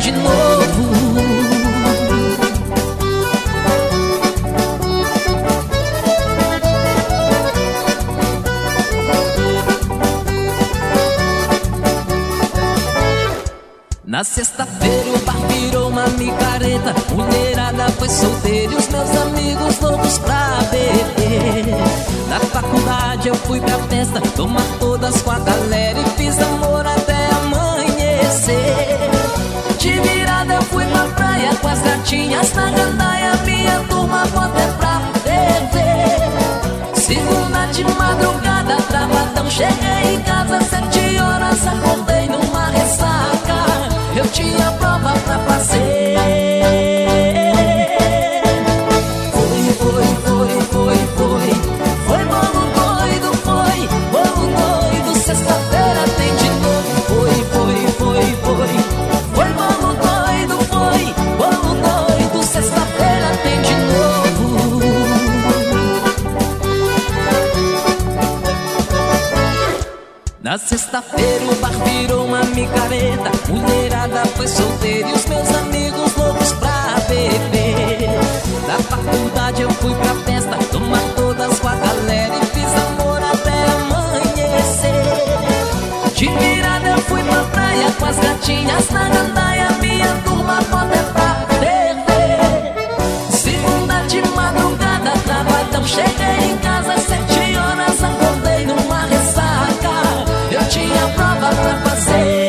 de novo. Na sexta-feira o bar virou uma micareta, mulherada foi solteira e os meus amigos loucos pra beber. Na faculdade eu fui pra festa, tomar todas com a galera e fiz amor até amanhecer. De virada eu fui pra praia com as gatinhas na gandaia, minha turma bota pra beber. Segunda de madrugada, travadão, cheguei em casa 7 horas, acordei numa ressaca. Eu tinha prova pra fazer. Foi bolo doido, bolo doido, sexta-feira tem de novo. Foi bolo doido, sexta-feira tem de novo. Na sexta-feira o bar virou uma micareta, mulherada foi solteira e os meus amigos loucos pra beber. Da faculdade eu fui pra festa, tomar todas com a galera e fiz amor até amanhecer. De virada eu fui pra praia com as gatinhas na gandaia, minha turma bota é pra beber. Segunda de madrugada, travadão, cheguei em casa 7 horas, acordei numa ressaca. Eu tinha prova pra fazer.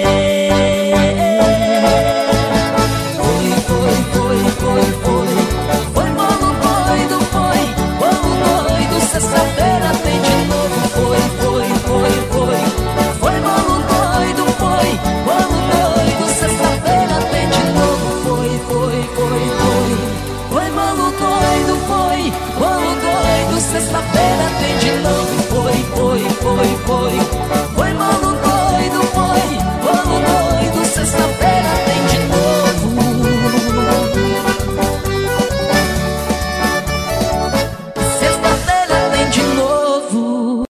Foi bolo doido, sexta-feira tem de novo. Foi bolo doido, sexta-feira tem de novo. Foi bolo doido, sexta-feira tem de novo. Foi.